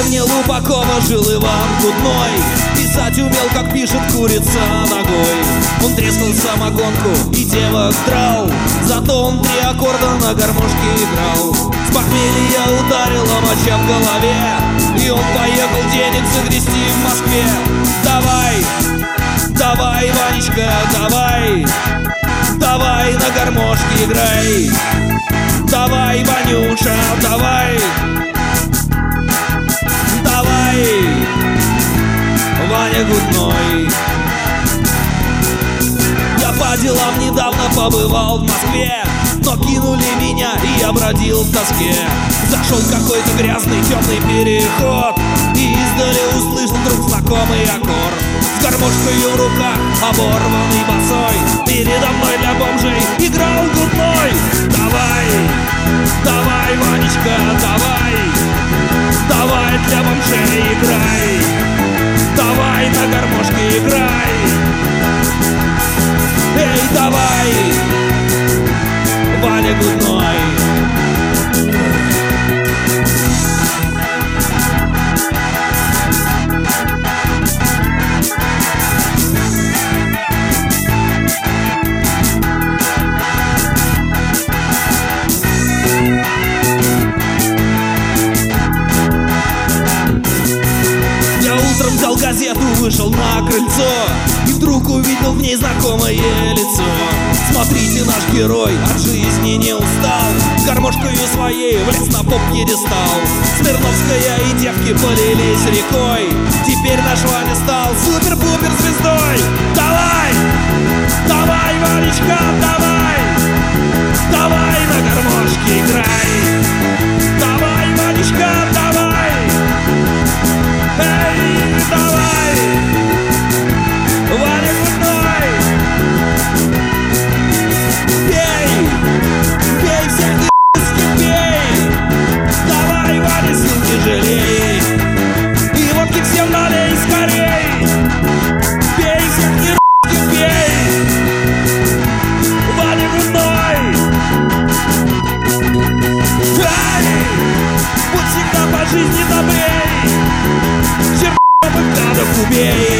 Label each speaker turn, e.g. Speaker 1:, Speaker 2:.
Speaker 1: деревне Лупакова жил Иван Гудной. Писать умел, как пишет курица ногой. Он трескал самогонку и девок драл, зато он 3 аккорда на гармошке играл. С похмелья ударила моча в голове, и он поехал денег загрести в Москве. Давай, давай, Ванечка, давай, давай на гармошке играй. Давай, Ванюша, давай, давай, Ваня Гудной. Я по делам недавно побывал в Москве, но кинули меня, и я бродил в тоске. Зашел в какой-то грязный темный переход, и издали услышал вдруг знакомый аккорд. С гармошкой в руках, оборванный босой, передо мной для бомжей играл Гудной. Давай, давай, Ванечка, давай, давай для бомжей играй. Давай на гармошке играй. Эй, давай, Ваня Гудной. Взял газету, вышел на крыльцо, и вдруг увидел в ней знакомое лицо. Смотрите, наш герой от жизни не устал, с гармошкою своей влез на поп-пьедестал. Смирновская и девки полились рекой, теперь наш Ваня стал супер-пупер звездой. Давай, давай, Ванечка, давай, давай на гармошке играй. Давай, Ванечка, давай, эй, давай, Ваня Гудной. Пей, пей всех ты пей. Давай, Ваня, сил не жалей, и водки всем налей скорей. Пей всех ты пей, Ваня Гудной. Ай, будь всегда по жизни добрей, гадов убей.